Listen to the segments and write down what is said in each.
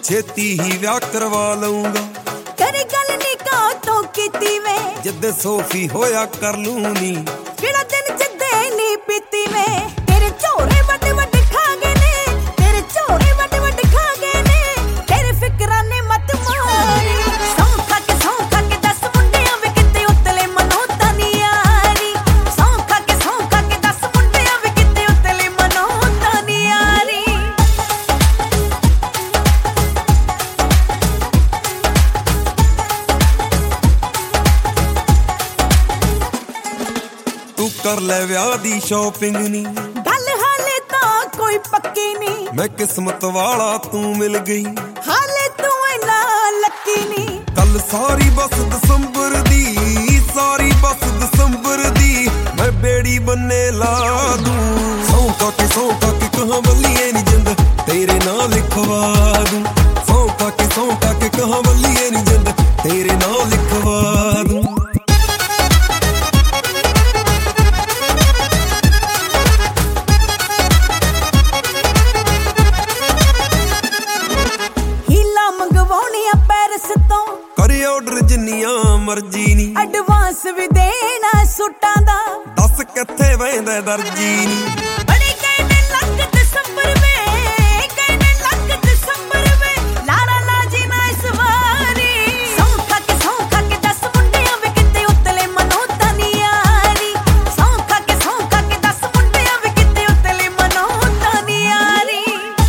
ਛੇਤੀ ਹੀ ਵਿਆਹ ਕਰਵਾ ਲਊਂਗਾ। ਕਰ ਗੱਲ ਨਿਕਾਹ ਤੋਂ ਕੀਤੀ ਵੇ, ਜਿੱਦੇ ਸੋਫੀ ਹੋਇਆ ਕਰ ਲੂੰਗੀ। ਕਿਹੜਾ ਦਿਨ ਜਿੱਦੇ ਨੀ ਪੀਤੀ ਵੇ, ਤੇਰੇ ਝੋਰੇ ਵੱਡੇ ਵੱਡੇ ਖਾ ਗਏ ਨੇ, ਤੇਰੇ ਝੋਰੇ ਵੱਡੇ ਵੱਡੇ ਖਾ ਗਏ ਨੇ, ਤੇਰੇ ਫਿਕਰਾਂ ਨੇ ਮਤ ਮਾਰੀ। ਸੌਂ ਖਾ ਕੇ ਦੱਸ ਮੁੰਡਿਆਂ ਵੇ ਕਿਤੇ ਉਤਲੇ ਮਨੋਂ ਤਾਂ ਨੀ ਯਾਰੀ। ਸੌਂ ਖਾ ਕੇ ਦੱਸ ਮੁੰਡਿਆਂ ਵੇ ਕਿਤੇ ਉਤਲੇ ਮਨੋਂ ਤਾਂ ਨੀ ਯਾਰੀ। ਤੂੰ ਕਰ ਲੈ ਵਿਆਹ ਦੀ ਸ਼ਾਪਿੰਗ ਨੀ, ਗੱਲ ਹਾਲੇ ਤਾਂ ਕੋਈ ਪੱਕੀ ਨੀ, ਮੈਂ ਕਿਸਮਤ ਵਾਲਾ ਤੂੰ ਮਿਲ ਗਈ। ਹਾਲੇ ਤੂੰ ਇੰਨਾ ਲੱਕੀ ਨੀ। ਕੱਲ ਸਾਰੀ ਬਸ ਦਸੰਬਰ ਦੀ, ਸਾਰੀ ਬਸ ਦਸੰਬਰ ਦੀ, ਮੈਂ ਬੇੜੀ ਬੰਨੇ ਲਾ ਦੂੰ। ਸੌਂ ਖਾ ਕੇ ਕਹਾਂ ਬੱਲੀਏ ਨੀ ਜਿੰਦ ਤੇਰੇ ਨਾਂ ਲਿਖਵਾ ਦੂੰ। ਸੌਂ ਖਾ ਕੇ ਕਹਾਂ ਬੱਲੀਏ ਨੀ ਜਿੰਦ ਤੇਰੇ ਨਾਂ ਲਿਖਵਾ ਦੂੰ। ਹੀਲਾ ਮੰਗਵਾਉਣੀਆਂ ਪੈਰਿਸ ਤੋਂ, ਕਰੇ ਆਰਡਰ ਜਿੰਨੀਆਂ ਮਰਜ਼ੀ ਨੀ, ਐਡਵਾਂਸ ਵੀ ਦੇਣਾ ਸੂਟਾਂ ਦਾ। ਦੱਸ ਕਿੱਥੇ ਵਹਿੰਦਾ ਦਰਜੀ ਨੀ। ਬੜੇ ਗਏ ਨੇ ਲੱਖ ਦਸੰਬਰ ਵੇ, ਗਏ ਨੇ ਲੱਖ ਦਸੰਬਰ ਵੇ, ਲਾੜਾ ਲਾਜੀ ਨਾ ਇਸ ਵਾਰੀ। ਸੌਂ ਖਾ ਕੇ ਦੱਸ ਮੁੰਡਿਆਂ ਵੇ ਕਿਤੇ ਉਤਲੇ ਮਨੋਂ ਤਾਂ ਨੀ ਯਾਰੀ। ਸੌਂ ਖਾ ਕੇ ਦੱਸ ਮੁੰਡਿਆਂ ਵੇ ਕਿਤੇ ਉਤਲੇ ਮਨੋਂ ਤਾਂ ਨੀ ਯਾਰੀ।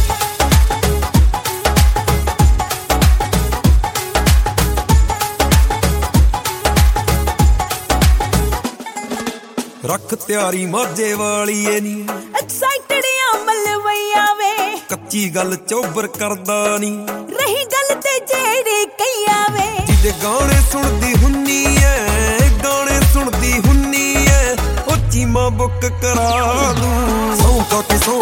ਰੱਖ ਤਿਆਰੀ ਮਾਝੇ ਵਾਲੀਏ ਨੀ, ਐਕਸਾਈਟਡ ਆ ਮਲਵਈਆ ਵੇ, ਕੱਚੀ ਗੱਲ ਚੋਬਰ ਕਰਦਾ ਨੀ। ਰਹੀ ਗੱਲ ਤੇ ਜਿਹੜੇ ਕਈਆ ਵੇ, ਜਿਹਦੇ ਗਾਣੇ ਸੁਣਦੀ ਹੁੰਨੀ ਐ, ਗਾਣੇ ਸੁਣਦੀ ਹੁੰਨੀ ਐ, ਉਹ ਚੀਮਾ ਬੁੱਕ ਕਰਾ ਦੂੰ। ਸੌਂ